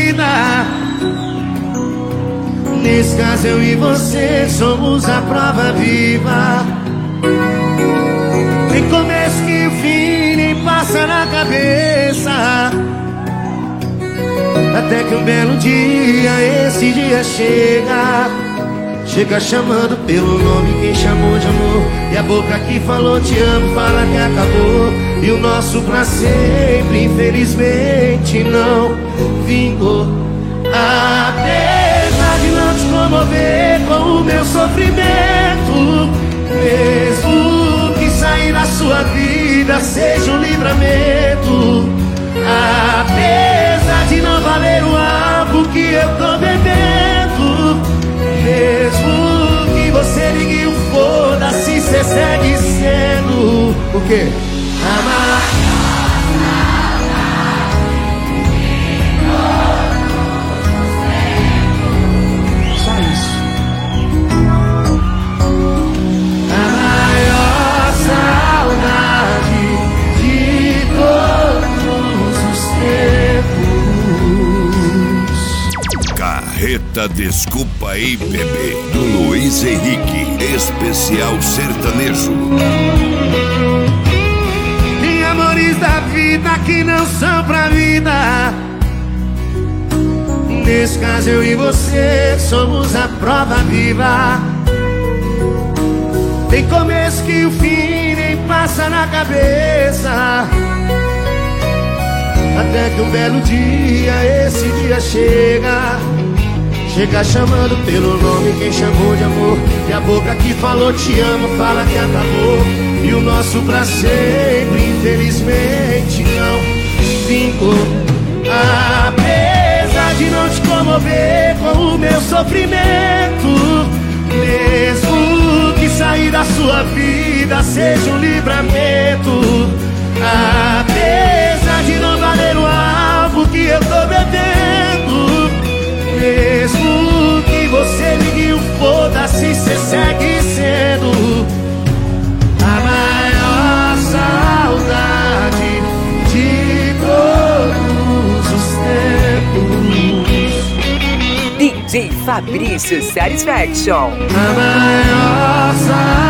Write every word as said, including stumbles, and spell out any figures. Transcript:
vida. Nesse caso eu e você somos a prova viva. Nem começo que o fim nem passa na cabeça, até que um belo dia, esse dia chega. Chega chamando pelo nome quem chamou de amor, e a boca que falou te amo fala que acabou. E o nosso pra sempre infelizmente não vingou. Apesar de não te comover com o meu sofrimento, mesmo que sair da sua vida seja um livramento, apesar de não valer o álcool que eu tô bebendo, mesmo que você ligue o foda-se, cê segue sendo o quê? Amar. Só isso. A maior saudade de todos os tempos. Carreta Desculpa aí, bebê, do Luiz Henrique, especial sertanejo. Tem amores da vida que não são pra vida. Nesse caso eu e você somos a prova viva. Tem começo que o fim nem passa na cabeça, até que um belo dia, esse dia chega. Chega chamando pelo nome quem chamou de amor, e a boca que falou te amo fala que acabou. E o nosso pra sempre infelizmente não vingou. Apesar de não te comover com o meu sofrimento, mesmo que sair da sua vida seja um livramento, apesar de não valer o álcool que eu tô bebendo, mesmo que você ligue o foda-se, cê segue sendo a maior saudade de todos os tempos. D J Fabrício Satisfaction. A maior saudade